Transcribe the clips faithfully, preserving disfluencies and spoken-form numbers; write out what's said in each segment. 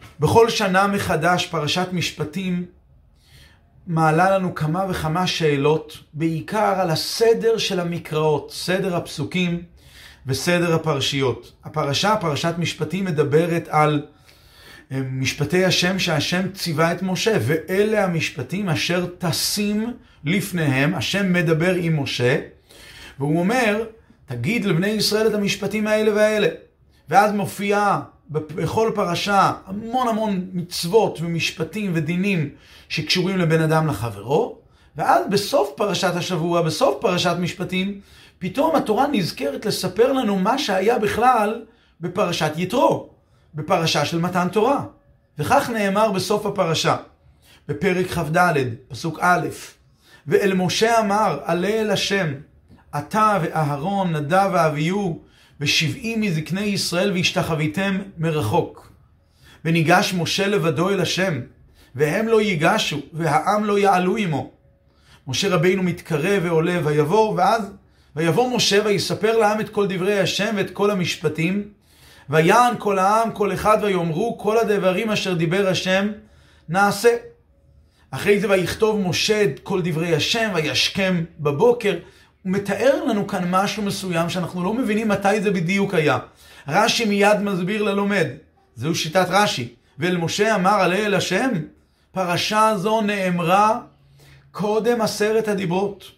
בכל שנה מחדש פרשת משפטים מעלה לנו כמה וכמה שאלות, בעיקר על הסדר של המקראות, סדר הפסוקים וסדר הפרשיות. הפרשה, פרשת משפטים, מדברת על משפטי השם שהשם ציווה את משה, ואלה המשפטים אשר תשים לפניהם. השם מדבר עם משה, והוא אומר, תגיד לבני ישראל את המשפטים האלה והאלה. ואז מופיעה בכל פרשה המון המון מצוות ומשפטים ודינים שקשורים לבן אדם לחברו, ואז בסוף פרשת השבוע, בסוף פרשת משפטים, פתאום התורה נזכרת לספר לנו מה שהיה בכלל בפרשת יתרו, בפרשה של מתן תורה. וכך נאמר בסוף הפרשה, בפרק כ"ד, פסוק א', ואל משה אמר, עלה אל השם, אתה ואהרון, נדב ואביהו, ושבעים מזקני ישראל והשתחוויתם מרחוק. וניגש משה לבדו אל השם, והם לא ייגשו, והעם לא יעלו עמו. משה רבינו מתקרב ועולה ויבוא, ואז ויבוא משה ויספר לעם את כל דברי השם ואת כל המשפטים, ויען כל העם כל אחד ויאמרו כל הדברים אשר דיבר השם נעשה. אחרי זה ויכתוב משה את כל דברי השם וישכם בבוקר. הוא מתאר לנו כאן משהו מסוים שאנחנו לא מבינים מתי זה בדיוק היה. רש"י מיד מסביר ללומד, זהו שיטת רש"י. ואל משה אמר עלה אל השם, פרשה זו נאמרה קודם עשרת הדיברות,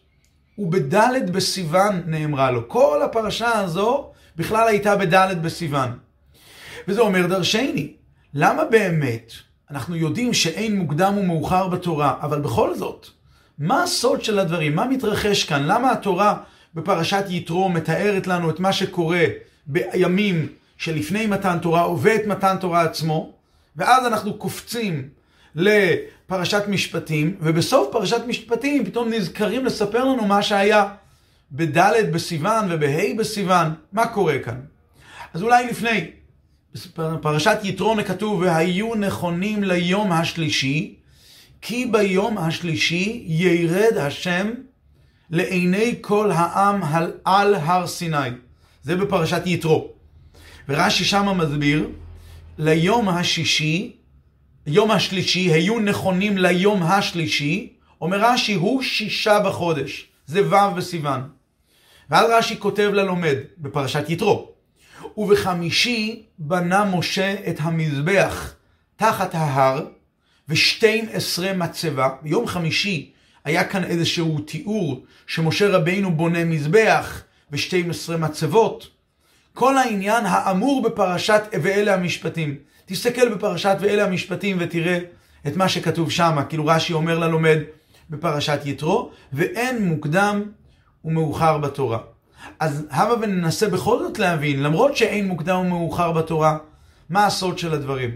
ובדלת בסיוון נאמרה לו. כל הפרשה הזו בכלל הייתה בדלת בסיוון. וזה אומר דרשני. למה באמת אנחנו יודעים שאין מוקדם ומאוחר בתורה, אבל בכל זאת, מה הסוד של הדברים? מה מתרחש כאן? למה התורה בפרשת יתרו מתארת לנו את מה שקורה בימים שלפני מתן תורה ובעת מתן תורה עצמו, ואז אנחנו קופצים לפרשת משפטים, ובסוף פרשת משפטים פתאום נזכרים לספר לנו מה שהיה בדלת בסיוון ובהי בסיוון. מה קורה כאן? אז אולי לפני, בפרשת יתרו כתוב, והיו נכונים ליום השלישי, כי ביום השלישי ירד השם לעיני כל העם על הר סיני. זה בפרשת יתרו. ורש"י שם מסביר, ליום השישי, יום השלישי, היו נכונים ליום השלישי, אומר רש"י, הוא שישה בחודש. זה ו' בסיוון. ואז רש"י כותב ללומד בפרשת יתרו, ובחמישי בנה משה את המזבח תחת ההר, ושתים עשרה מצבה. ביום חמישי היה כאן איזשהו תיאור שמשה רבינו בונה מזבח ו-שתים עשרה מצבות. כל העניין האמור בפרשת ואלה המשפטים. תסתכל בפרשת ואלה המשפטים ותראה את מה שכתוב שם. כאילו רש"י אומר ללומד בפרשת יתרו, ואין מוקדם ומאוחר בתורה. אז הבה וננסה בכל זאת להבין, למרות שאין מוקדם ומאוחר בתורה, מה הסוד של הדברים.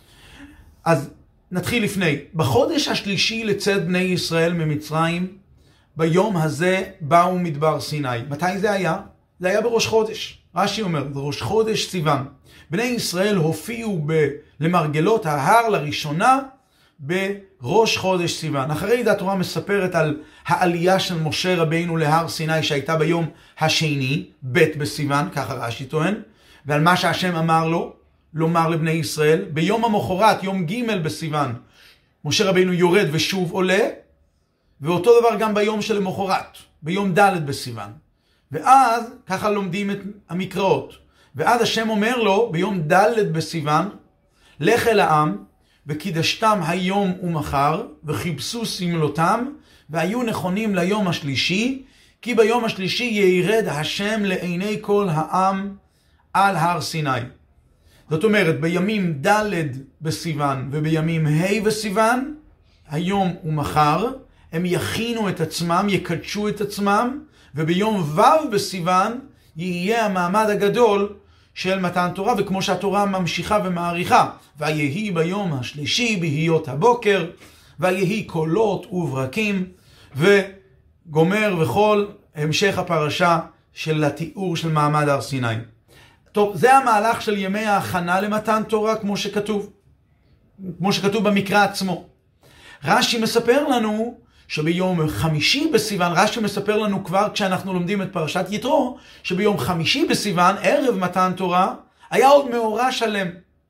אז נתחיל לפני. בחודש השלישי לצאת בני ישראל ממצרים, ביום הזה באו מדבר סיני. מתי זה היה? זה היה בראש חודש. רש"י אומר, בראש חודש סיוון. בני ישראל הופיעו ב- למרגלות ההר לראשונה בראש חודש סיוון. אחרי זה התורה מספרת על העלייה של משה רבינו להר סיני שהייתה ביום השני, ב' בסיוון, ככה רש"י טוען, ועל מה שהשם אמר לו, לומר לבני ישראל, ביום המחרת, יום ג' בסיוון, משה רבינו יורד ושוב עולה, ואותו דבר גם ביום של המחרת, ביום ד' בסיוון. ואז, ככה לומדים את המקראות, ואז השם אומר לו, ביום ד' בסיוון, לך אל העם, וקידשתם היום ומחר, וחיפשו סמלותם, והיו נכונים ליום השלישי, כי ביום השלישי ירד השם לעיני כל העם על הר סיני. זאת אומרת, בימים ד' בסיוון ובימים ה' בסיוון, היום ומחר, הם יכינו את עצמם, יקדשו את עצמם, וביום ו' בסיוון יהיה המעמד הגדול של מתן תורה, וכמו שהתורה ממשיכה ומעריכה, ויהי ביום השלישי בהיות הבוקר, ויהי קולות וברקים, וגומר וכל המשך הפרשה של התיאור של מעמד הר סיני. טוב, זה המהלך של ימי ההכנה למתן תורה, כמו שכתוב, כמו שכתוב במקרא עצמו. רש"י מספר לנו שביום חמישי בסיוון, רש"י מספר לנו כבר כשאנחנו לומדים את פרשת יתרו, שביום חמישי בסיוון, ערב מתן תורה, היה עוד מאורע שלם.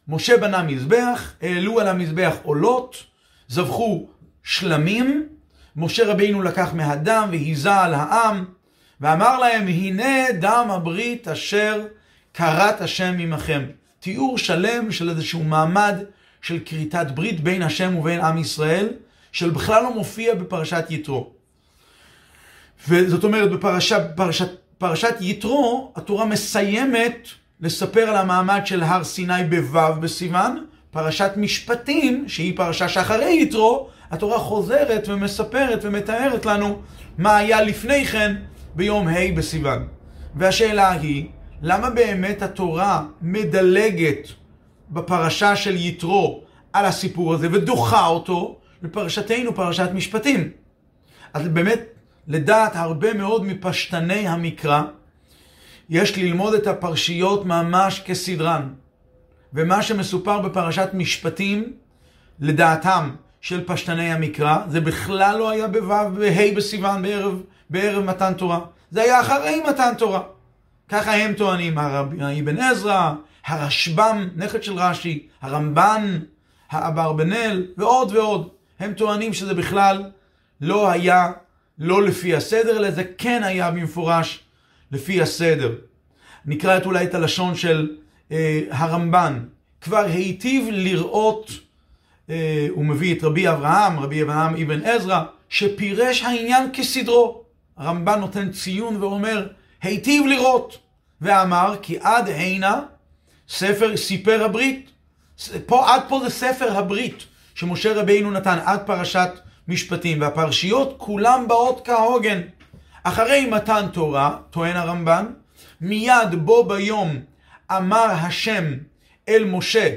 משה בנה מזבח, העלו על המזבח עולות, זבחו שלמים, משה רבינו לקח מהדם והיזה על העם, ואמר להם, הנה דם הברית אשר כרת השם עמכם. תיאור שלם של איזשהו מעמד של כריתת ברית בין השם ובין עם ישראל, של בכלל לא מופיע בפרשת יתרו. וזאת אומרת, בפרשת פרשת, פרשת יתרו, התורה מסיימת לספר על המעמד של הר סיני בו' בסיוון. פרשת משפטים, שהיא פרשה שאחרי יתרו, התורה חוזרת ומספרת ומתארת לנו מה היה לפני כן ביום ה' בסיוון. והשאלה היא, למה באמת התורה מדלגת בפרשה של יתרו על הסיפור הזה ודוחה אותו לפרשתנו, פרשת משפטים? אז באמת, לדעת הרבה מאוד מפשטני המקרא, יש ללמוד את הפרשיות ממש כסדרן. ומה שמסופר בפרשת משפטים, לדעתם של פשטני המקרא, זה בכלל לא היה בו' בה' בסיוון בערב, בערב מתן תורה. זה היה אחרי מתן תורה. ככה הם טוענים, הרבי אבן עזרא, הרשב"ם, נכד של רש"י, הרמב"ן, האברבנאל ועוד ועוד. הם טוענים שזה בכלל לא היה לא לפי הסדר, אלא זה כן היה במפורש לפי הסדר. נקרא את אולי את הלשון של אה, הרמב"ן. כבר היטיב לראות, אה, הוא מביא את רבי אברהם, רבי אברהם אבן עזרא, שפירש העניין כסדרו. הרמב"ן נותן ציון ואומר, היטיב לראות, ואמר כי עד הנה ספר סיפר הברית. פה, עד פה זה ספר הברית שמשה רבינו נתן, עד פרשת משפטים, והפרשיות כולם באות כהוגן. אחרי מתן תורה, טוען הרמב"ן, מיד בו ביום אמר השם אל משה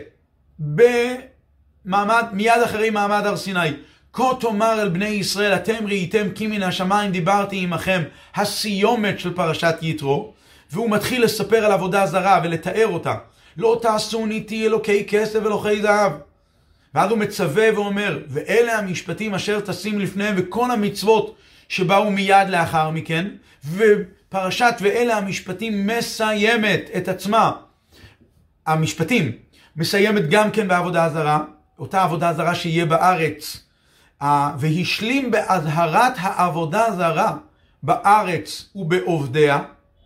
במעמד, מיד אחרי מעמד הר סיני, כה תאמר אל בני ישראל, אתם ראיתם כי מן השמיים דיברתי עמכם, הסיומת של פרשת יתרו. והוא מתחיל לספר על עבודה זרה ולתאר אותה. לא תעשו ניתי אלוקי כסף ואלוקי זהב. ואז הוא מצווה ואומר, ואלה המשפטים אשר תשים לפניהם, וכל המצוות שבאו מיד לאחר מכן. ופרשת ואלה המשפטים מסיימת את עצמה. המשפטים מסיימת גם כן בעבודה זרה, אותה עבודה זרה שיהיה בארץ. והשלים בהזהרת העבודה זרה בארץ ובעובדיה.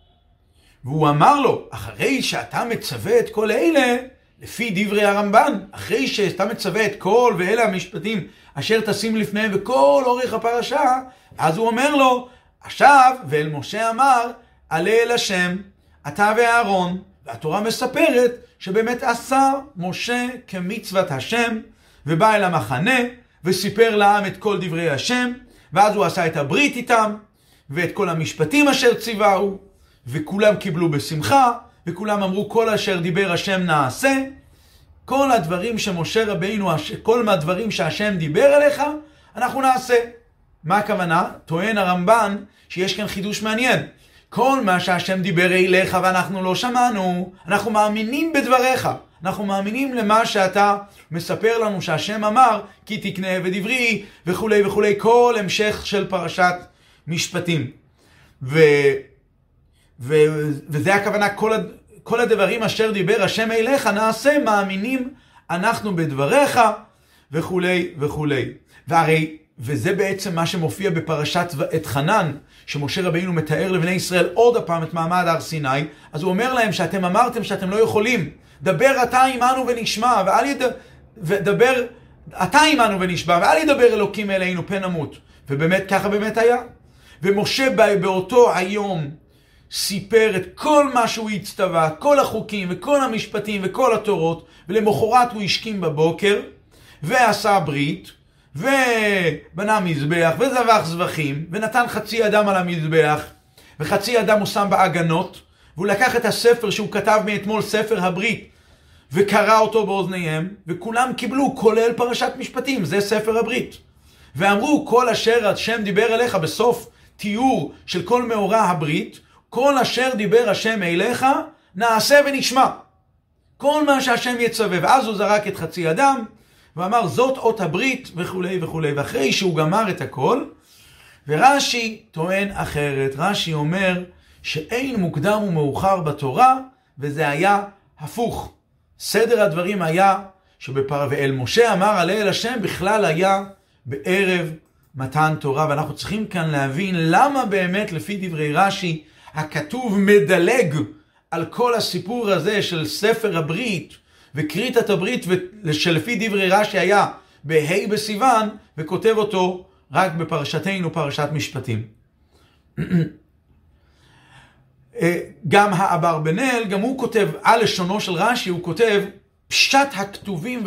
והוא אמר לו, אחרי שאתה מצווה את כל אלה, לפי דברי הרמב"ן, אחרי שאתה מצווה את כל ואלה המשפטים אשר תשים לפניהם וכל אורך הפרשה, אז הוא אומר לו, עכשיו, ואל משה אמר, עלה אל השם, אתה ואהרון, והתורה מספרת שבאמת עשה משה כמצוות השם, ובא אל המחנה, וסיפר לעם את כל דברי השם, ואז הוא עשה את הברית איתם, ואת כל המשפטים אשר ציווהו, וכולם קיבלו בשמחה, וכולם אמרו כל אשר דיבר השם נעשה. כל הדברים שמשה רבינו, כל מהדברים שהשם דיבר אליך, אנחנו נעשה. מה הכוונה? טוען הרמב"ן שיש כאן חידוש מעניין. כל מה שהשם דיבר אליך ואנחנו לא שמענו, אנחנו מאמינים בדבריך. אנחנו מאמינים למה שאתה מספר לנו שהשם אמר, כי תקנה ודברי וכו' וכו', כל המשך של פרשת משפטים. ו... ו... וזה הכוונה, כל, הד... כל הדברים אשר דיבר השם אליך נעשה, מאמינים אנחנו בדבריך וכו' וכו'. והרי, וזה בעצם מה שמופיע בפרשת את חנן, שמשה רבינו מתאר לבני ישראל עוד הפעם את מעמד הר סיני, אז הוא אומר להם שאתם אמרתם שאתם לא יכולים, דבר אתה עמנו ונשמע, ואל יד... ודבר אתה עמנו ונשמע, ואל ידבר אלוקים אלינו פן נמות. ובאמת, ככה באמת היה. ומשה באותו היום סיפר את כל מה שהוא הצטווה, כל החוקים וכל המשפטים וכל התורות, ולמחרת הוא השכים בבוקר, ועשה ברית, ובנה מזבח, וזבח זבחים, ונתן חצי אדם על המזבח, וחצי אדם הוא שם בעגנות, והוא לקח את הספר שהוא כתב מאתמול, ספר הברית, וקרא אותו באוזניהם, וכולם קיבלו, כולל פרשת משפטים, זה ספר הברית. ואמרו, כל אשר השם דיבר אליך בסוף תיאור של כל מאורע הברית, כל אשר דיבר השם אליך, נעשה ונשמע. כל מה שהשם יצווה. ואז הוא זרק את חצי אדם, ואמר, זאת אות הברית, וכו' וכו'. ואחרי שהוא גמר את הכל, ורש"י טוען אחרת. רש"י אומר, שאין מוקדם ומאוחר בתורה, וזה היה הפוך. סדר הדברים היה שבפר... ואל משה אמר עלה אל השם בכלל היה בערב מתן תורה, ואנחנו צריכים כאן להבין למה באמת לפי דברי רש"י הכתוב מדלג על כל הסיפור הזה של ספר הברית וקריטת הברית, שלפי דברי רש"י היה בה' בסיוון, וכותב אותו רק בפרשתנו, פרשת משפטים. גם האברבנאל, גם הוא כותב, על לשונו של רש"י, הוא כותב, פשט הכתובים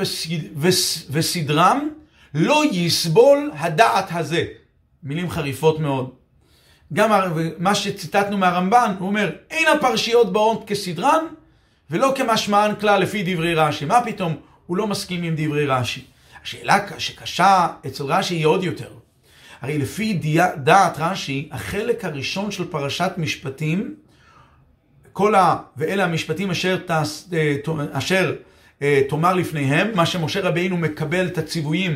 וסדרם לא יסבול הדעת הזה. מילים חריפות מאוד. גם מה שציטטנו מהרמב"ן, הוא אומר, אין הפרשיות באות כסדרן, ולא כמשמען כלל לפי דברי רש"י. מה פתאום? הוא לא מסכים עם דברי רש"י. השאלה שקשה אצל רש"י היא עוד יותר. הרי לפי דעת רש"י, החלק הראשון של פרשת משפטים, כל ה... ואלה המשפטים אשר, תס... אשר תאמר לפניהם, מה שמשה רבינו מקבל את הציוויים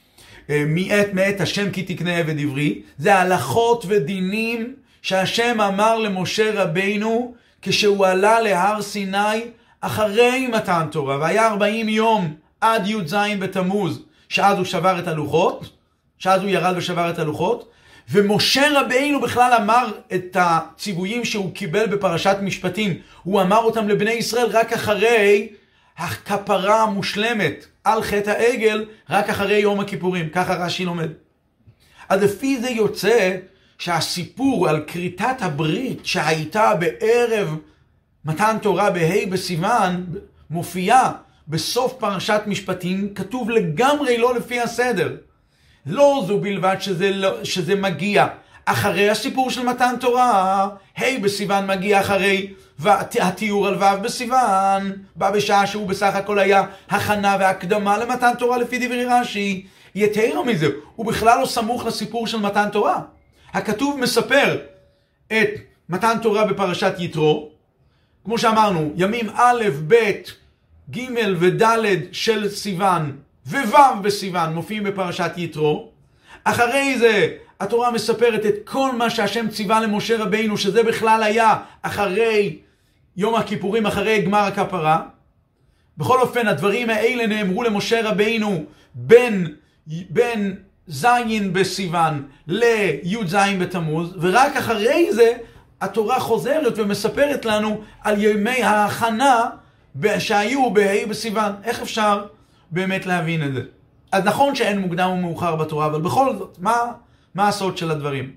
מעת מעת השם כי תקנה עבד עברי, זה הלכות ודינים שהשם אמר למשה רבינו כשהוא עלה להר סיני אחרי מתן תורה, והיה ארבעים יום עד י"ז בתמוז, שאז הוא שבר את הלוחות, שאז הוא ירד ושבר את הלוחות, ומשה רבינו בכלל אמר את הציוויים שהוא קיבל בפרשת משפטים, הוא אמר אותם לבני ישראל רק אחרי הכפרה המושלמת על חטא העגל, רק אחרי יום הכיפורים. ככה רש"י לומד. אז לפי זה יוצא שהסיפור על כריתת הברית שהייתה בערב מתן תורה בה' בסיוון מופיע בסוף פרשת משפטים, כתוב לגמרי לא לפי הסדר. לא זו בלבד שזה, לא, שזה מגיע אחרי הסיפור של מתן תורה, ה' בסיוון מגיע אחרי התיאור על ו' בסיוון, בא בשעה שהוא בסך הכל היה הכנה והקדמה למתן תורה לפי דברי רש"י. יתר מזה, הוא בכלל לא סמוך לסיפור של מתן תורה. הכתוב מספר את מתן תורה בפרשת יתרו, כמו שאמרנו, ימים א', ב', ג' וד' של סיוון וו' בסיוון מופיעים בפרשת יתרו. אחרי זה התורה מספרת את כל מה שהשם ציווה למשה רבינו, שזה בכלל היה אחרי יום הכיפורים, אחרי גמר הכפרה. בכל אופן, הדברים האלה נאמרו למשה רבינו בין, בין זין בסיוון לי"ז בתמוז, ורק אחרי זה התורה חוזרת ומספרת לנו על ימי ההכנה שהיו בה' בסיוון. איך אפשר באמת להבין את זה? אז נכון שאין מוקדם ומאוחר בתורה, אבל בכל זאת, מה, מה הסוד של הדברים?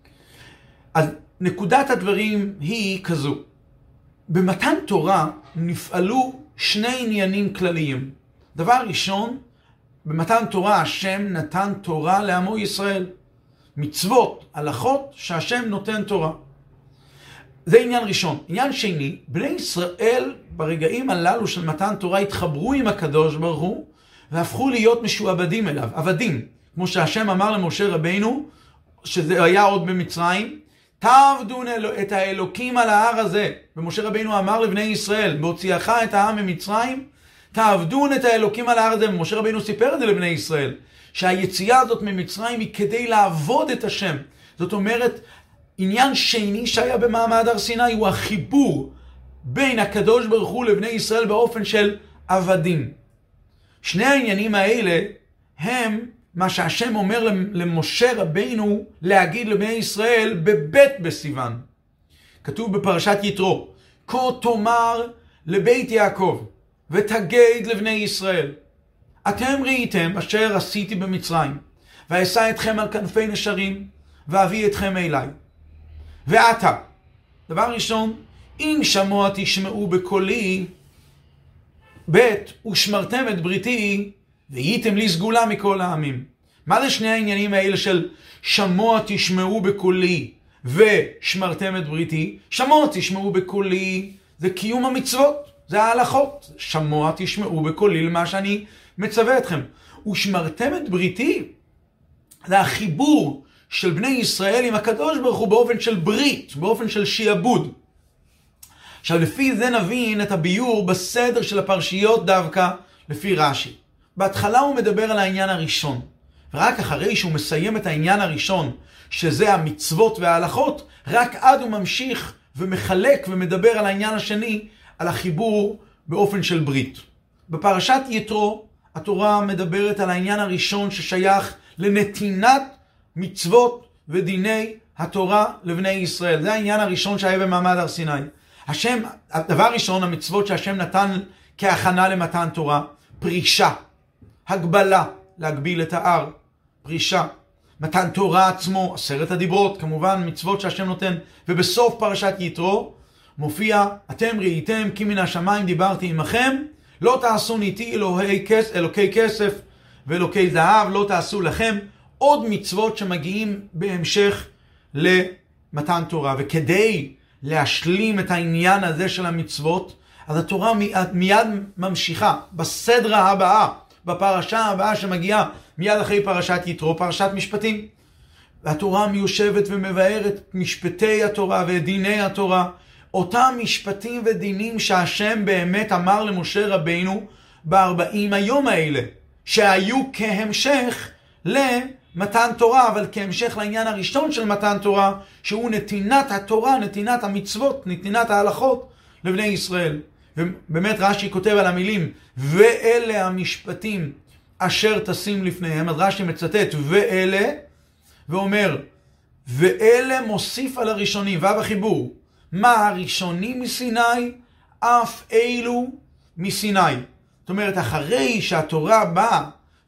אז נקודת הדברים היא כזו. במתן תורה נפעלו שני עניינים כלליים. דבר ראשון, במתן תורה השם נתן תורה לעמו ישראל. מצוות, הלכות שהשם נותן תורה. זה עניין ראשון. עניין שני, בני ישראל ברגעים הללו של מתן תורה התחברו עם הקדוש ברוך הוא, והפכו להיות משועבדים אליו, עבדים. כמו שהשם אמר למשה רבינו, שזה היה עוד במצרים, תעבדון את האלוקים על ההר הזה. ומשה רבינו אמר לבני ישראל, בהוציאך את העם ממצרים, תעבדון את האלוקים על ההר הזה. ומשה רבינו סיפר את זה לבני ישראל, שהיציאה הזאת ממצרים היא כדי לעבוד את השם. זאת אומרת, עניין שני שהיה במעמד הר סיני הוא החיבור בין הקדוש ברוך הוא לבני ישראל באופן של עבדים. שני העניינים האלה הם מה שהשם אומר למשה רבינו להגיד לבני ישראל בבית בסיוון. כתוב בפרשת יתרו, כה תאמר לבית יעקב ותגיד לבני ישראל, אתם ראיתם אשר עשיתי במצרים, ואשא אתכם על כנפי נשרים, ואביא אתכם אליי. ועתה, דבר ראשון, אם שמוע תשמעו בקולי, בית, ושמרתם את בריתי, והייתם לי סגולה מכל העמים. מה זה שני העניינים האלה של שמוע תשמעו בקולי, ושמרתם את בריתי? שמוע תשמעו בקולי, זה קיום המצוות, זה ההלכות. שמוע תשמעו בקולי למה שאני מצווה אתכם. ושמרתם את בריתי, זה החיבור של בני ישראל עם הקדוש ברוך הוא באופן של ברית, באופן של שיעבוד. עכשיו לפי זה נבין את הביור בסדר של הפרשיות דווקא לפי רש"י. בהתחלה הוא מדבר על העניין הראשון, ורק אחרי שהוא מסיים את העניין הראשון, שזה המצוות וההלכות, רק עד הוא ממשיך ומחלק ומדבר על העניין השני, על החיבור באופן של ברית. בפרשת יתרו, התורה מדברת על העניין הראשון ששייך לנתינת מצוות ודיני התורה לבני ישראל. זה העניין הראשון שהיה במעמד הר סיני. השם, הדבר הראשון, המצוות שהשם נתן כהכנה למתן תורה, פרישה, הגבלה, להגביל את ההר, פרישה, מתן תורה עצמו, עשרת הדיברות, כמובן מצוות שהשם נותן. ובסוף פרשת יתרו מופיע, אתם ראיתם כי מן השמיים דיברתי עמכם, לא תעשו איתי אלוהי, אלוקי כסף ואלוקי זהב, לא תעשו לכם. עוד מצוות שמגיעים בהמשך למתן תורה. וכדי להשלים את העניין הזה של המצוות, אז התורה מיד, מיד ממשיכה בסדרה הבאה, בפרשה הבאה שמגיעה מיד אחרי פרשת יתרו, פרשת משפטים. והתורה מיושבת ומבארת משפטי התורה ודיני התורה, אותם משפטים ודינים שהשם באמת אמר למשה רבינו בארבעים היום האלה, שהיו כהמשך למתן תורה, אבל כהמשך לעניין הראשון של מתן תורה, שהוא נתינת התורה, נתינת המצוות, נתינת ההלכות לבני ישראל. ובאמת רש"י כותב על המילים, ואלה המשפטים אשר תשים לפניהם. אז רש"י מצטט ואלה, ואומר, ואלה מוסיף על הראשונים, ו' החיבור, מה הראשונים מסיני, אף אלו מסיני. זאת אומרת, אחרי שהתורה באה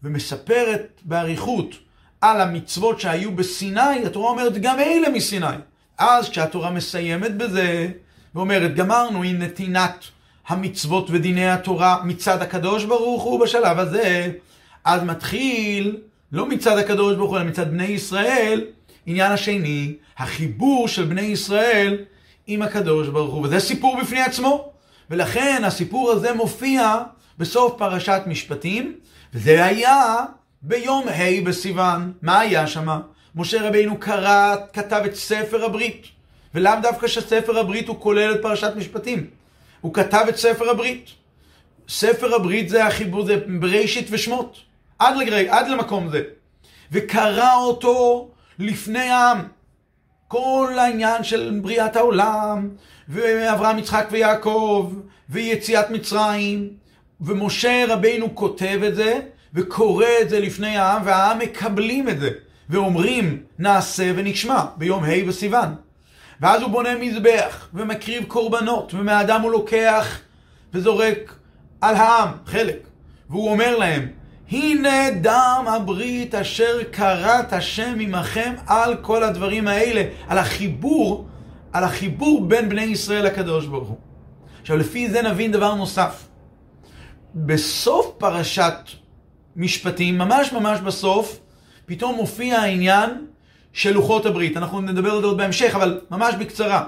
ומספרת בעריכות על המצוות שהיו בסיני, התורה אומרת גם אלה מסיני. אז כשהתורה מסיימת בזה, ואומרת, גמרנו עם נתינת המצוות ודיני התורה מצד הקדוש ברוך הוא בשלב הזה, אז מתחיל, לא מצד הקדוש ברוך הוא, אלא מצד בני ישראל, עניין השני, החיבור של בני ישראל עם הקדוש ברוך הוא. וזה סיפור בפני עצמו. ולכן הסיפור הזה מופיע בסוף פרשת משפטים, וזה היה ביום ה' בסיוון. מה היה שמה? משה רבינו קרא, כתב את ספר הברית. ולאו דווקא שספר הברית הוא כולל את פרשת משפטים. הוא כתב את ספר הברית. ספר הברית זה החיבור, זה בראשית ושמות. עד לגרי, עד למקום זה. וקרא אותו לפני העם. כל העניין של בריאת העולם, ואברהם, יצחק ויעקב, ויציאת מצרים, ומשה רבינו כותב את זה, וקורא את זה לפני העם, והעם מקבלים את זה, ואומרים, נעשה ונשמע, ביום ה' בסיוון. ואז הוא בונה מזבח, ומקריב קורבנות, ומהאדם הוא לוקח, וזורק על העם, חלק. והוא אומר להם, הנה דם הברית אשר קראת השם עמכם, על כל הדברים האלה, על החיבור, על החיבור בין בני ישראל לקדוש ברוך הוא. עכשיו לפי זה נבין דבר נוסף. בסוף פרשת משפטים, ממש ממש בסוף, פתאום מופיע העניין של לוחות הברית. אנחנו נדבר על זה עוד בהמשך, אבל ממש בקצרה.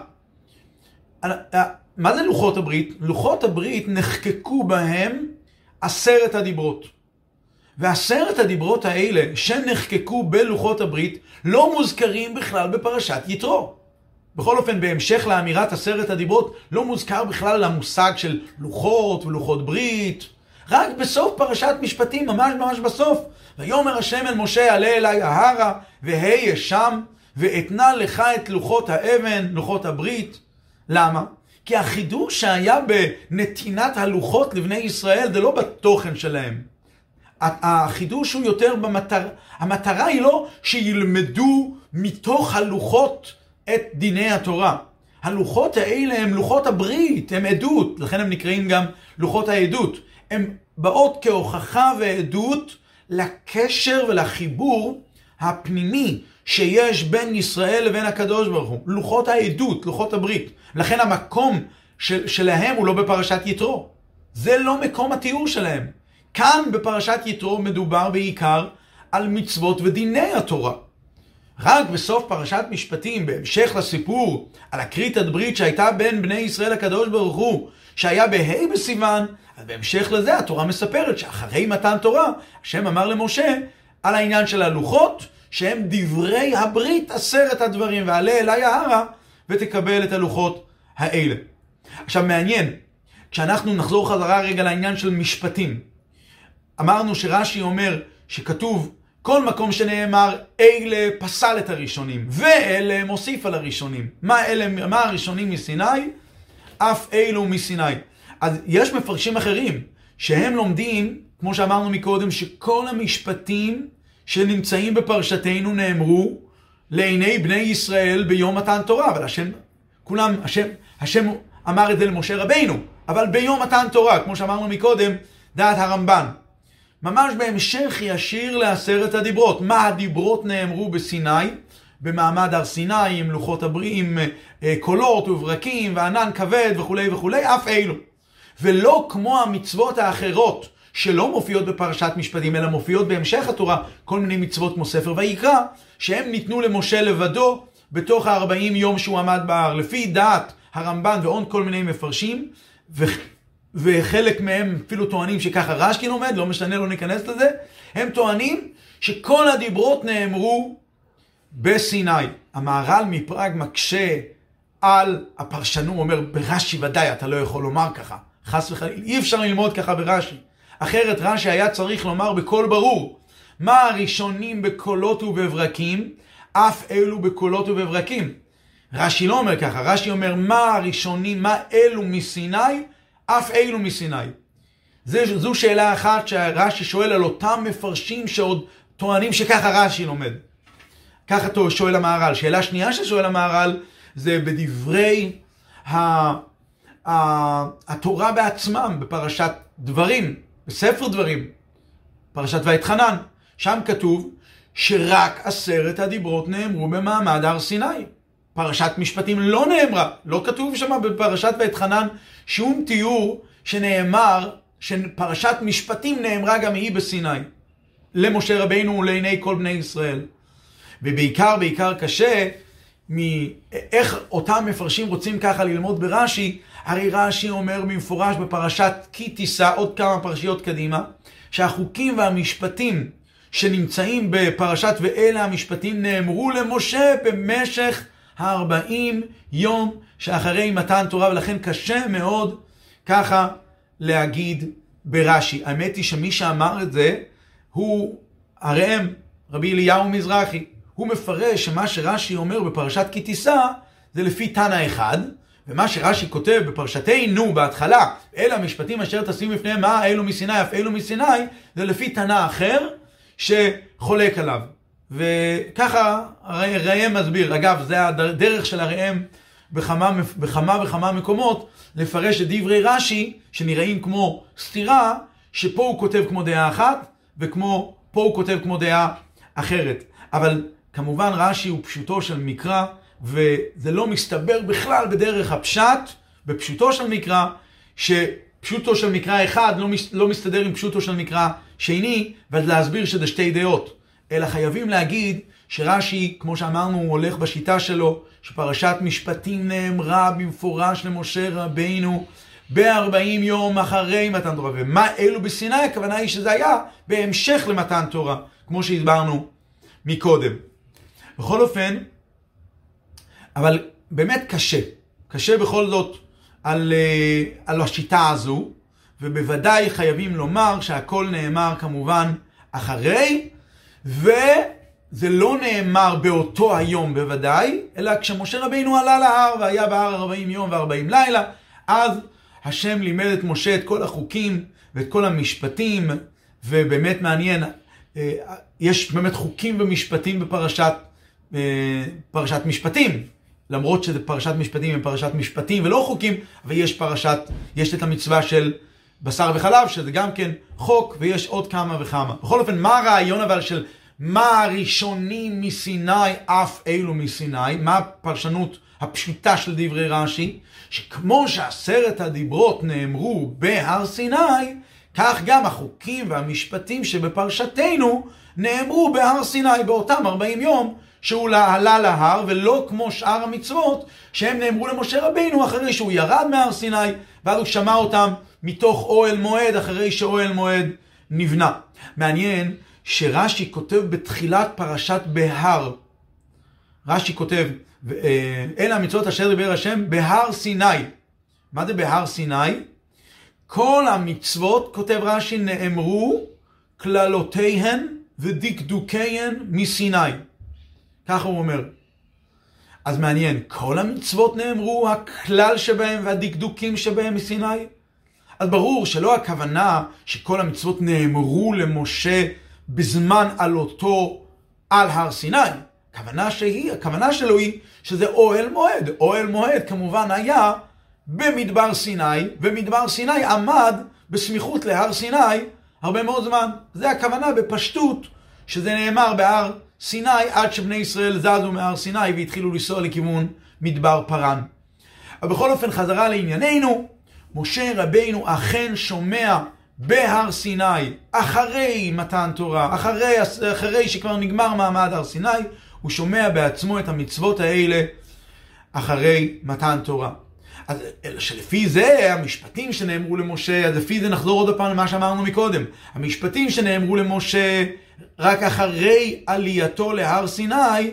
מה זה לוחות הברית? לוחות הברית נחקקו בהם עשרת הדיברות. ועשרת הדיברות האלה שנחקקו בלוחות הברית לא מוזכרים בכלל בפרשת יתרו. בכל אופן, בהמשך לאמירת עשרת הדיברות לא מוזכר בכלל המושג של לוחות ולוחות ברית. רק בסוף פרשת משפטים, ממש ממש בסוף. ויאמר השם אל משה, עלה אלי ההרה והיה שם ואתנה לך את לוחות האבן, לוחות הברית. למה? כי החידוש שהיה בנתינת הלוחות לבני ישראל זה לא בתוכן שלהם. החידוש הוא יותר במטרה, המטרה היא לא שילמדו מתוך הלוחות את דיני התורה. הלוחות האלה הם לוחות הברית, הם עדות, לכן הם נקראים גם לוחות העדות. הם באות כהוכחה ועדות לקשר ולחיבור הפנימי שיש בין ישראל לבין הקדוש ברוך הוא. לוחות העדות, לוחות הברית. לכן המקום של, שלהם הוא לא בפרשת יתרו. זה לא מקום התיאור שלהם. כאן בפרשת יתרו מדובר בעיקר על מצוות ודיני התורה. רק בסוף פרשת משפטים, בהמשך לסיפור על הכריתת ברית שהייתה בין בני ישראל לקדוש ברוך הוא, שהיה בה' בסיוון, אז בהמשך לזה התורה מספרת שאחרי מתן תורה, השם אמר למשה על העניין של הלוחות, שהם דברי הברית, עשרת הדברים, ועלה אלי ההרה ותקבל את הלוחות האלה. עכשיו מעניין, כשאנחנו נחזור חזרה רגע לעניין של משפטים, אמרנו שרש"י אומר שכתוב כל מקום שנאמר אלה פסל את הראשונים ואלה מוסיף על הראשונים. מה אלה, מה הראשונים מסיני? אף אלו מסיני. אז יש מפרשים אחרים, שהם לומדים, כמו שאמרנו מקודם, שכל המשפטים שנמצאים בפרשתנו נאמרו לעיני בני ישראל ביום מתן תורה, אבל השם, כולם, השם, השם אמר את זה למשה רבינו, אבל ביום מתן תורה, כמו שאמרנו מקודם, דעת הרמב"ן. ממש בהמשך ישיר לעשרת הדיברות. מה הדיברות נאמרו בסיני, במעמד הר סיני, עם לוחות הברית, עם קולות וברקים וענן כבד וכו' וכו', אף אלו. ולא כמו המצוות האחרות, שלא מופיעות בפרשת משפטים, אלא מופיעות בהמשך התורה, כל מיני מצוות כמו ספר ויקרא, שהם ניתנו למשה לבדו, בתוך ה-ארבעים יום שהוא עמד בהר, לפי דעת הרמב"ן ועוד כל מיני מפרשים, ו... וחלק מהם אפילו טוענים שככה רש"י לומד, לא משנה, לא ניכנס לזה, הם טוענים שכל הדיברות נאמרו בסיני. המהר"ל מפראג מקשה על הפרשנות, הוא אומר, ברש"י ודאי אתה לא יכול לומר ככה, חס וחלילה, אי אפשר ללמוד ככה ברש"י. אחרת רש"י היה צריך לומר בקול ברור, מה הראשונים בקולות ובברקים, אף אלו בקולות ובברקים. רש"י לא אומר ככה, רש"י אומר מה הראשונים, מה אלו מסיני, אף אלו מסיני. זה, זו שאלה אחת שרש"י שואל על אותם מפרשים שעוד טוענים שככה רש"י לומד. ככה שואל המהר"ל. שאלה שנייה ששואל המהר"ל זה בדברי ה, ה, התורה בעצמם, בפרשת דברים, בספר דברים, פרשת ואתחנן. שם כתוב שרק עשרת הדיברות נאמרו במעמד הר סיני. פרשת משפטים לא נאמרה, לא כתוב שם בפרשת ואתחנן שום תיאור שנאמר, שפרשת משפטים נאמרה גם היא בסיני, למשה רבינו ולעיני כל בני ישראל. ובעיקר, בעיקר קשה, מאיך אותם מפרשים רוצים ככה ללמוד ברש"י, הרי רש"י אומר במפורש בפרשת כי תישא, עוד כמה פרשיות קדימה, שהחוקים והמשפטים שנמצאים בפרשת ואלה המשפטים נאמרו למשה במשך הארבעים יום שאחרי מתן תורה, ולכן קשה מאוד ככה להגיד ברש"י. האמת היא שמי שאמר את זה הוא הראם, רבי אליהו מזרחי. הוא מפרש שמה שרש"י אומר בפרשת כי תישא זה לפי תנא אחד, ומה שרש"י כותב בפרשתנו בהתחלה, אלה המשפטים אשר תשים בפניהם מה אלו מסיני אף אלו מסיני, זה לפי תנא אחר שחולק עליו. וככה הראם מסביר. אגב, זה הדרך של הראם בכמה, בכמה וכמה מקומות לפרש את דברי רש"י שנראים כמו סתירה, שפה הוא כותב כמו דעה אחת וכמו פה הוא כותב כמו דעה אחרת. אבל כמובן רש"י הוא פשוטו של מקרא, וזה לא מסתבר בכלל בדרך הפשט, בפשוטו של מקרא, שפשוטו של מקרא אחד לא, לא מסתדר עם פשוטו של מקרא שני, ואז להסביר שזה שתי דעות. אלא חייבים להגיד שרש"י, כמו שאמרנו, הוא הולך בשיטה שלו, שפרשת משפטים נאמרה במפורש למשה רבינו ב-ארבעים יום אחרי מתן תורה. ומה אלו בסיני? הכוונה היא שזה היה בהמשך למתן תורה, כמו שהסברנו מקודם. בכל אופן, אבל באמת קשה. קשה בכל זאת על, על השיטה הזו, ובוודאי חייבים לומר שהכל נאמר כמובן אחרי, וזה לא נאמר באותו היום בוודאי, אלא כשמשה רבינו עלה להר והיה בהר ארבעים יום וארבעים לילה, אז השם לימד את משה את כל החוקים ואת כל המשפטים, ובאמת מעניין, יש באמת חוקים ומשפטים בפרשת פרשת משפטים, למרות שזה פרשת משפטים ופרשת משפטים ולא חוקים, אבל יש פרשת, יש את המצווה של בשר וחלב, שזה גם כן חוק, ויש עוד כמה וכמה. בכל אופן, מה הרעיון אבל של מה הראשונים מסיני אף אלו מסיני? מה הפרשנות הפשוטה של דברי רש"י? שכמו שעשרת הדיברות נאמרו בהר סיני, כך גם החוקים והמשפטים שבפרשתנו נאמרו בהר סיני באותם ארבעים יום שהוא עלה להר, ולא כמו שאר המצוות שהם נאמרו למשה רבינו אחרי שהוא ירד מהר סיני, ואז הוא שמע אותם מתוך אוהל מועד אחרי שאוהל מועד נבנה. מעניין שרש"י כותב בתחילת פרשת בהר, רש"י כותב אלה המצוות אשר דיבר השם בהר סיני. מה זה בהר סיני? כל המצוות, כותב רש"י, נאמרו כללותיהן ודקדוקיהן מסיני. ככה הוא אומר. אז מעניין, כל המצוות נאמרו, הכלל שבהם והדקדוקים שבהם מסיני? אז ברור שלא הכוונה שכל המצוות נאמרו למשה בזמן עלותו על הר סיני. הכוונה שהיא, הכוונה שלו היא שזה אוהל מועד. אוהל מועד כמובן היה במדבר סיני, ומדבר סיני עמד בסמיכות להר סיני הרבה מאוד זמן. זה הכוונה בפשטות שזה נאמר בהר סיני עד שבני ישראל זזו מהר סיני והתחילו לנסוע לכיוון מדבר פרן. אבל בכל אופן חזרה לענייננו, משה רבינו אכן שומע בהר סיני אחרי מתן תורה, אחרי, אחרי שכבר נגמר מעמד הר סיני, הוא שומע בעצמו את המצוות האלה אחרי מתן תורה. אז שלפי זה המשפטים שנאמרו למשה, אז לפי זה נחזור עוד פעם למה שאמרנו מקודם. המשפטים שנאמרו למשה רק אחרי עלייתו להר סיני,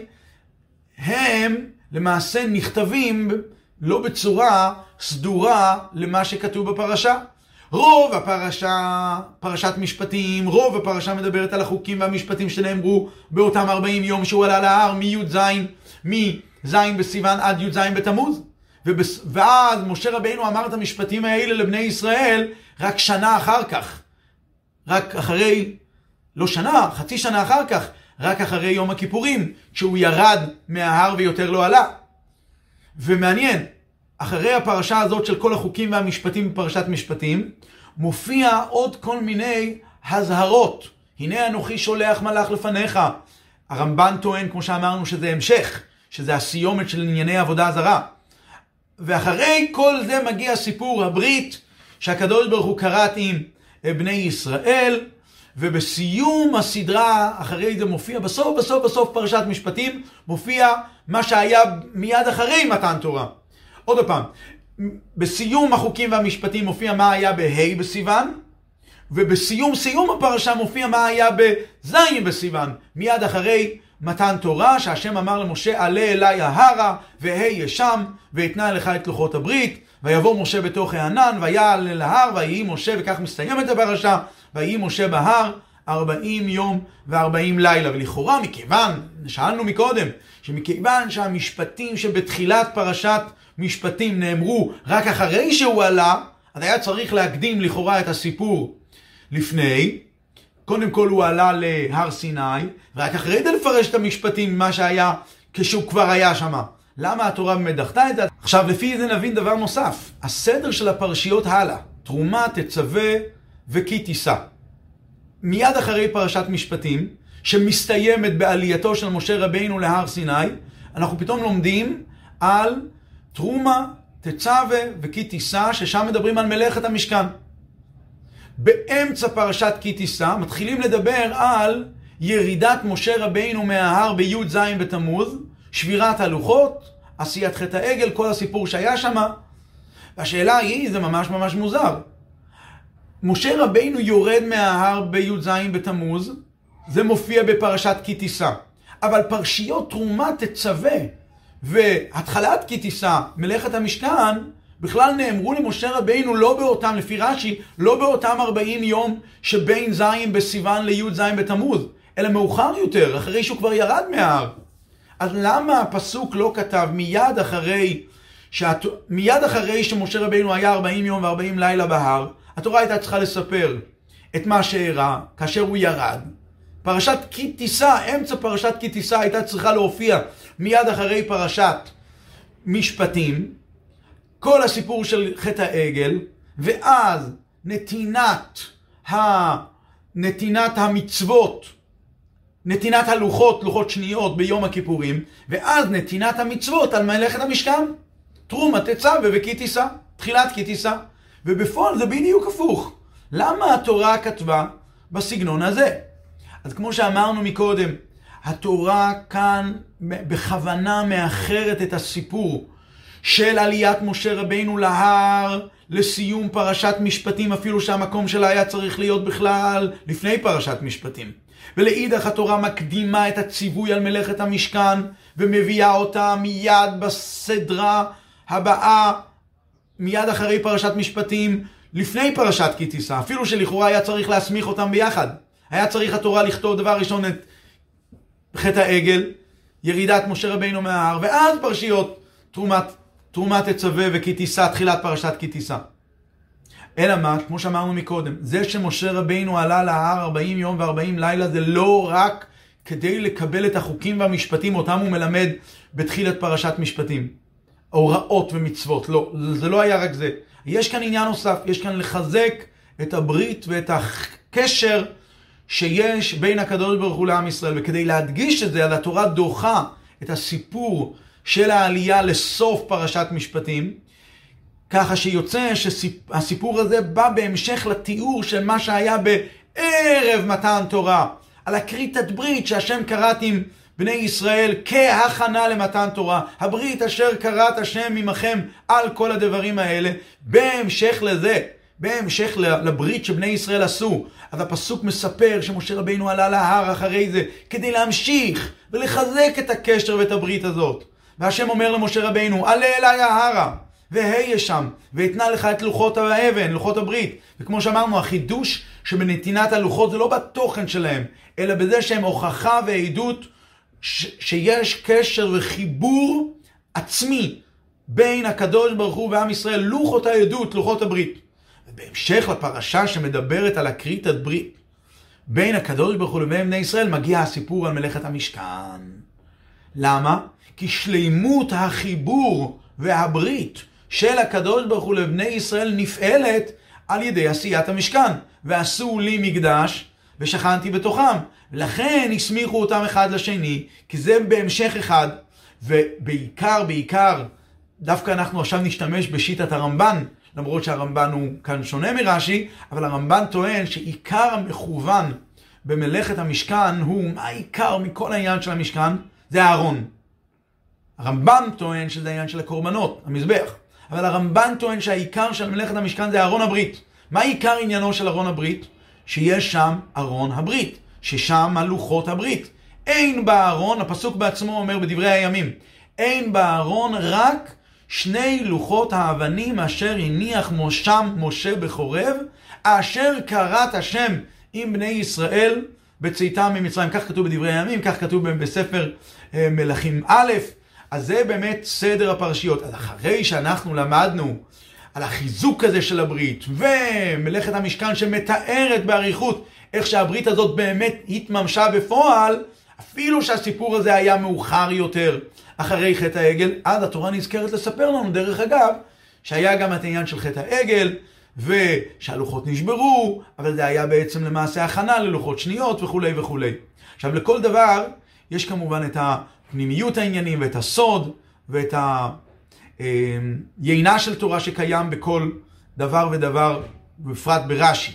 הם למעשה נכתבים לא בצורה סדורה למה שכתוב בפרשה. רוב הפרשה, פרשת משפטים, רוב הפרשה מדברת על החוקים והמשפטים שנאמרו באותם ארבעים יום שהוא עלה להר מי' זין, מז' בסיוון עד י' ז' בתמוז. ובס... ואז משה רבינו אמר את המשפטים האלה לבני ישראל רק שנה אחר כך. רק אחרי, לא שנה, חצי שנה אחר כך, רק אחרי יום הכיפורים, כשהוא ירד מההר ויותר לא עלה. ומעניין, אחרי הפרשה הזאת של כל החוקים והמשפטים בפרשת משפטים, מופיע עוד כל מיני הזהרות. הנה אנוכי שולח מלאך לפניך. הרמב"ן טוען, כמו שאמרנו, שזה המשך, שזה הסיומת של ענייני עבודה זרה. ואחרי כל זה מגיע סיפור הברית שהקדוש ברוך הוא כרת עם בני ישראל, ובסיום הסדרה, אחרי זה מופיע, בסוף בסוף בסוף פרשת משפטים, מופיע מה שהיה מיד אחרי מתן תורה. עוד פעם, בסיום החוקים והמשפטים מופיע מה היה בה' בסיוון, ובסיום סיום הפרשה מופיע מה היה בז' בסיוון, מיד אחרי מתן תורה, שהשם אמר למשה, עלה אליי ההרה, והיה שם, ואתנה לך את לוחות הברית, ויבוא משה בתוך הענן, ויעל אל ההר, ויהי משה, וכך מסתיימת הפרשה, ויהי משה בהר, ארבעים יום וארבעים לילה. ולכאורה, מכיוון, שאלנו מקודם, שמכיוון שהמשפטים שבתחילת פרשת משפטים נאמרו רק אחרי שהוא עלה, אז היה צריך להקדים לכאורה את הסיפור לפני. קודם כל הוא עלה להר סיני, ורק אחרי זה לפרש את המשפטים מה שהיה כשהוא כבר היה שם. למה התורה באמת דחתה את זה? עכשיו לפי זה נבין דבר נוסף. הסדר של הפרשיות הלאה, תרומה, תצווה וכי תישא. מיד אחרי פרשת משפטים, שמסתיימת בעלייתו של משה רבינו להר סיני, אנחנו פתאום לומדים על תרומה, תצווה וכי תישא, ששם מדברים על מלאכת המשכן. באמצע פרשת כי תישא מתחילים לדבר על ירידת משה רבינו מההר בי' ז' בתמוז, שבירת הלוחות, עשיית חטא העגל, כל הסיפור שהיה שם. והשאלה היא, זה ממש ממש מוזר. משה רבינו יורד מההר בי' ז' בתמוז, זה מופיע בפרשת כי תישא. אבל פרשיות תרומה, תצווה והתחלת כי תישא, מלאכת המשכן, בכלל נאמרו למשה רבינו לא באותם, לפי רש"י, לא באותם ארבעים יום שבין ז' בסיוון לי' ז' בתמוז, אלא מאוחר יותר, אחרי שהוא כבר ירד מההר. אז למה הפסוק לא כתב מיד אחרי, שאת... מיד אחרי שמשה רבינו היה ארבעים יום ו-ארבעים לילה בהר, התורה הייתה צריכה לספר את מה שאירע כאשר הוא ירד. פרשת כי תישא, אמצע פרשת כי תישא הייתה צריכה להופיע מיד אחרי פרשת משפטים, כל הסיפור של חטא העגל, ואז נתינת, ה... נתינת המצוות, נתינת הלוחות, לוחות שניות ביום הכיפורים, ואז נתינת המצוות על מלאכת המשכן, תרומה, תצווה וכי תישא, תחילת כי תישא. ובפועל זה בדיוק הפוך. למה התורה כתבה בסגנון הזה? אז כמו שאמרנו מקודם, התורה כאן בכוונה מאחרת את הסיפור של עליית משה רבינו להר לסיום פרשת משפטים, אפילו שהמקום שלה היה צריך להיות בכלל לפני פרשת משפטים. ולאידך התורה מקדימה את הציווי על מלאכת המשכן ומביאה אותה מיד בסדרה הבאה, מיד אחרי פרשת משפטים, לפני פרשת כי תישא, אפילו שלכאורה היה צריך להסמיך אותם ביחד. היה צריך התורה לכתוב דבר ראשון את חטא העגל, ירידת משה רבינו מההר, ואז פרשיות תרומת, תרומת תצווה וכי תישא, תחילת פרשת כי תישא. אלא מה? כמו שאמרנו מקודם, זה שמשה רבינו עלה להר ארבעים יום וארבעים לילה, זה לא רק כדי לקבל את החוקים והמשפטים, אותם הוא מלמד בתחילת פרשת משפטים. הוראות ומצוות, לא, זה לא היה רק זה. יש כאן עניין נוסף, יש כאן לחזק את הברית ואת הקשר שיש בין הקדוש ברוך הוא לעם ישראל, וכדי להדגיש את זה, על התורה דוחה את הסיפור של העלייה לסוף פרשת משפטים, ככה שיוצא שהסיפור הזה בא בהמשך לתיאור של מה שהיה בערב מתן תורה, על הכריתת ברית שהשם כרת עם בני ישראל כהכנה למתן תורה, הברית אשר כרת השם ממכם על כל הדברים האלה. בהמשך לזה, בהמשך לברית שבני ישראל עשו, אז הפסוק מספר שמשה רבינו עלה להר אחרי זה כדי להמשיך ולחזק את הקשר ואת הברית הזאת. והשם אומר למשה רבינו, עלה אליי ההרה והיה שם ואתנה לך את לוחות האבן, לוחות הברית. וכמו שאמרנו, החידוש שבנתינת הלוחות זה לא בתוכן שלהם, אלא בזה שהם הוכחה ועדות ש- שיש קשר וחיבור עצמי בין הקדוש ברוך הוא ועם ישראל, לוחות העדות, לוחות הברית. ובהמשך לפרשה שמדברת על הכריתת ברית בין הקדוש ברוך הוא לבין בני ישראל, מגיע הסיפור על מלאכת המשכן. למה? כי שלימות החיבור והברית של הקדוש ברוך הוא לבני ישראל נפעלת על ידי עשיית המשכן. ועשו לי מקדש ושכנתי בתוכם. ולכן הסמיכו אותם אחד לשני, כי זה בהמשך אחד. ובעיקר, בעיקר, דווקא אנחנו עכשיו נשתמש בשיטת הרמב"ן, למרות שהרמב"ן הוא כאן שונה מרש"י, אבל הרמב"ן טוען שעיקר המכוון במלאכת המשכן הוא, מה העיקר מכל העניין של המשכן? זה הארון. הרמב"ן טוען שזה העניין של הקורבנות, המזבח. אבל הרמב"ן טוען שהעיקר של מלאכת המשכן זה ארון הברית. מה העיקר עניינו של ארון הברית? שיש שם ארון הברית, ששם לוחות הברית. אין בארון, הפסוק בעצמו אומר בדברי הימים, אין בארון רק שני לוחות האבנים אשר הניח מושם משה בחורב, אשר כרת השם עם בני ישראל בצאתם ממצרים. כך כתוב בדברי הימים, כך כתוב בספר מלכים א'. אז זה באמת סדר הפרשיות. אז אחרי שאנחנו למדנו על החיזוק הזה של הברית ומלאכת המשכן שמתארת באריכות איך שהברית הזאת באמת התממשה בפועל, אפילו שהסיפור הזה היה מאוחר יותר אחרי חטא העגל, אז התורה נזכרת לספר לנו דרך אגב שהיה גם את העניין של חטא העגל ושהלוחות נשברו, אבל זה היה בעצם למעשה הכנה ללוחות שניות וכו' וכו'. עכשיו לכל דבר יש כמובן את הפנימיות העניינים ואת הסוד ואת היינה של תורה שקיים בכל דבר ודבר, בפרט ברש"י.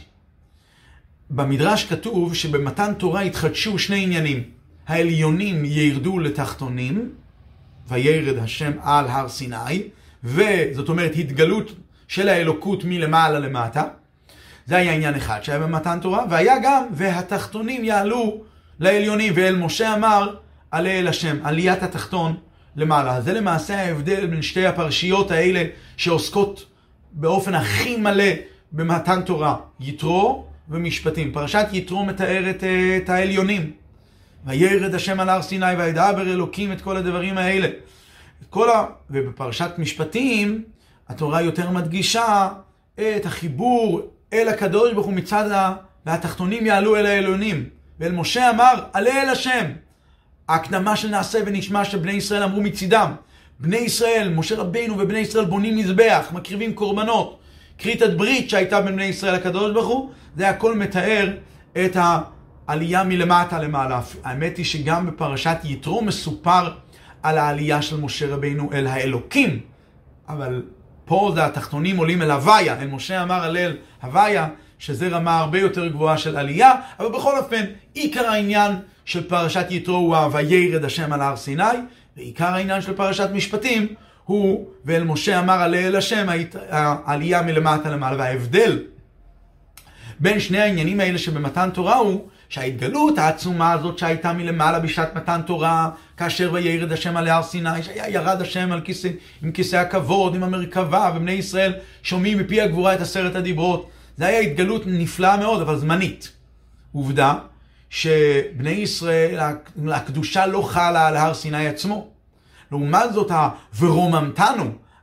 במדרש כתוב שבמתן תורה התחדשו שני עניינים. העליונים ירדו לתחתונים, וירד השם על הר סיני, וזאת אומרת התגלות של האלוקות מלמעלה למטה. זה היה עניין אחד שהיה במתן תורה, והיה גם והתחתונים יעלו לעליונים, ואל משה אמר עלה אל השם, עליית התחתון למעלה. זה למעשה ההבדל בין שתי הפרשיות האלה שעוסקות באופן הכי מלא במתן תורה, יתרו ומשפטים. פרשת יתרו מתארת את העליונים, וירד השם על הר סיני וידבר אלוקים, את כל הדברים האלה. את כל ה... ובפרשת משפטים התורה יותר מדגישה את החיבור אל הקדוש ברוך הוא מצד ה... והתחתונים יעלו אל העליונים. ואל משה אמר עלה אל השם. ההקדמה של נעשה ונשמע שבני ישראל אמרו מצידם. בני ישראל, משה רבינו ובני ישראל בונים מזבח, מקריבים קורבנות. כריתת ברית שהייתה בין בני ישראל הקדוש ברוך הוא, זה הכל מתאר את העלייה מלמטה למעלה. האמת היא שגם בפרשת יתרו מסופר על העלייה של משה רבינו אל האלוקים. אבל פה זה התחתונים עולים אל הוויה. אל משה אמר עלה אל הוויה, שזה רמה הרבה יותר גבוהה של עלייה. אבל בכל אופן, עיקר העניין של פרשת יתרו הוא וירד השם על הר סיני, ועיקר העניין של פרשת משפטים הוא ואל משה אמר עלה אל השם, העלייה מלמטה למעלה. וההבדל בין שני העניינים האלה שבמתן תורה הוא שההתגלות העצומה הזאת שהייתה מלמעלה בשעת מתן תורה, כאשר וירד השם על הר סיני, שהיה ירד השם על כיסא, עם כיסא הכבוד, עם המרכבה, ובני ישראל שומעים מפי הגבורה את עשרת הדיברות. זה היה התגלות נפלאה מאוד, אבל זמנית. עובדה שבני ישראל, הקדושה לא חלה על הר סיני עצמו. לעומת זאת, ורוממתנו,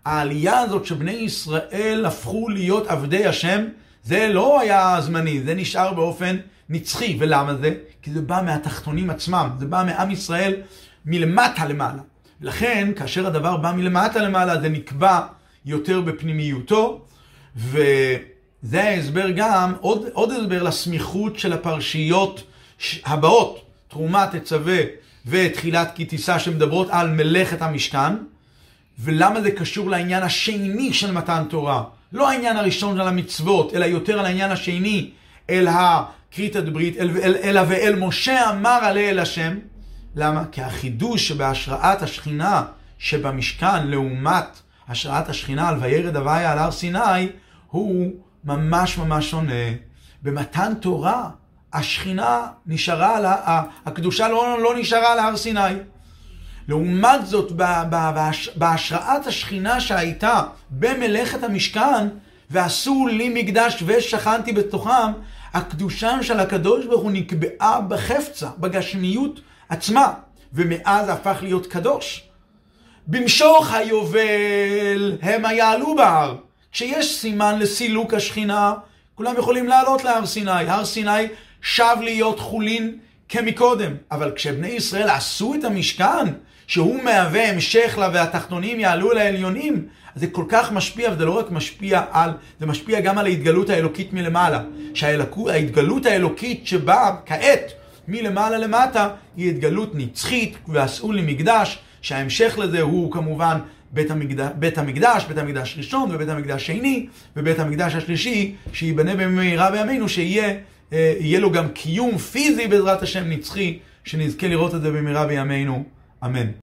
העלייה הזאת שבני ישראל הפכו להיות עבדי השם, זה לא היה זמני, זה נשאר באופן נצחי. ולמה זה? כי זה בא מהתחתונים עצמם, זה בא מעם ישראל מלמטה למעלה. ולכן, כאשר הדבר בא מלמטה למעלה, זה נקבע יותר בפנימיותו, וזה ההסבר גם, עוד, עוד הסבר לסמיכות של הפרשיות הבאות, תרומה, תצווה ותחילת כי תישא, שמדברות על מלאכת המשכן, ולמה זה קשור לעניין השני של מתן תורה. לא העניין הראשון של המצוות, אלא יותר על העניין השני, אל הכריתת ברית, אל, אל, אל, ואל משה אמר עליה אל השם. למה? כי החידוש שבהשראת השכינה שבמשכן, לעומת השראת השכינה על וירד הוויה על הר סיני, הוא ממש ממש שונה. במתן תורה, השכינה נשארה על, הקדושה לא, לא נשארה על הר סיני. לעומת זאת, בהשראת השכינה שהייתה במלאכת המשכן, ועשו לי מקדש ושכנתי בתוכם, הקדושה של הקדוש ברוך הוא נקבעה בחפצה, בגשמיות עצמה, ומאז הפך להיות קדוש. במשוך היובל הם יעלו בהר. כשיש סימן לסילוק השכינה, כולם יכולים לעלות להר סיני. הר סיני שב להיות חולין כמקודם. אבל כשבני ישראל עשו את המשכן, שהוא מהווה המשך לה והתחתונים יעלו לעליונים, אז זה כל כך משפיע, וזה לא רק משפיע על, זה משפיע גם על ההתגלות האלוקית מלמעלה. שההתגלות האלוקית שבאה כעת מלמעלה למטה, היא התגלות נצחית, ועשו לי מקדש, שההמשך לזה הוא כמובן בית המקדש, בית המקדש, בית המקדש ראשון ובית המקדש שני, ובית המקדש השלישי, שיבנה במהרה בימינו, שיהיה יהיה לו גם קיום פיזי בעזרת השם נצחי, שנזכה לראות את זה במהרה בימינו. אמן.